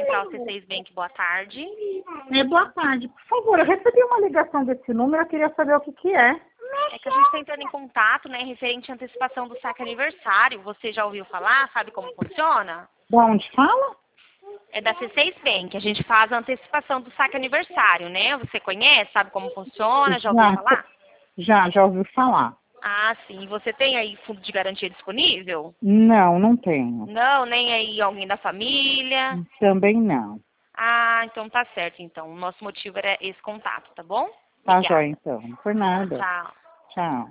Central C6 Bank, boa tarde. Boa tarde. Por favor, eu recebi uma ligação desse número, eu queria saber o que que é. É que a gente está entrando em contato, né, referente à antecipação do saque aniversário. Você já ouviu falar? Sabe como funciona? De onde fala? É da C6 Bank. A gente faz a antecipação do saque aniversário, né? Você conhece? Sabe como funciona? Já ouviu falar? Já ouvi falar. Ah, sim. Você tem aí fundo de garantia disponível? Não, não tenho. Não, nem aí alguém da família? Também não. Ah, então tá certo, então. O nosso motivo era esse contato, tá bom? Tá Obrigada. jóia, então. Por nada. Tchau. Tchau.